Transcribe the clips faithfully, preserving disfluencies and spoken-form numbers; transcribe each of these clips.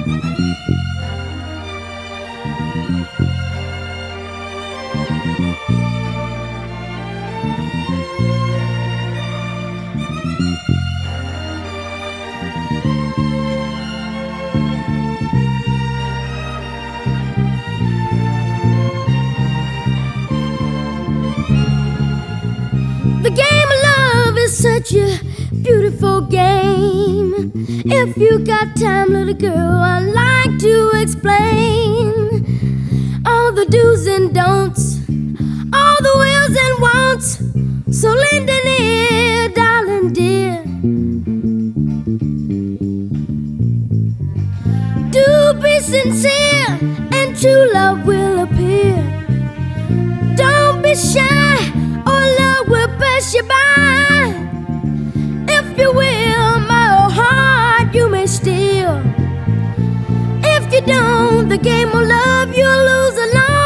The game of love is such a beautiful game. If you got time, little girl, I'd like to explain all the do's and don'ts, all the wills and wants. So lend an ear, darling dear. Do be sincere, and true love will appear. Don't be shy, or love will pass you by. If you will, my heart you may steal. If you don't, the game of love you'll lose alone.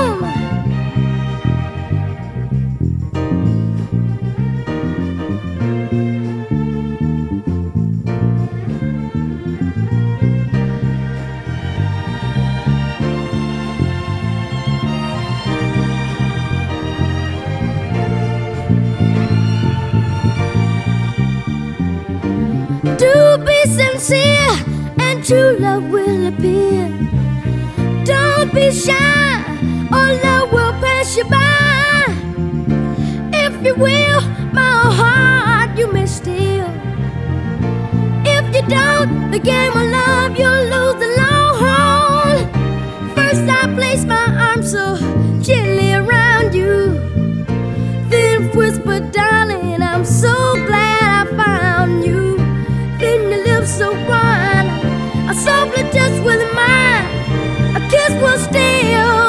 Do be sincere, and true love will appear. Don't be shy, or love will pass you by. If you will, my heart you may steal. If you don't, the game of love you'll lose alone. First I place my arms so gently around you, then whisper, darling, I'm so glad I found you. Then your lips so wide, I softly touch with mine. A kiss will steal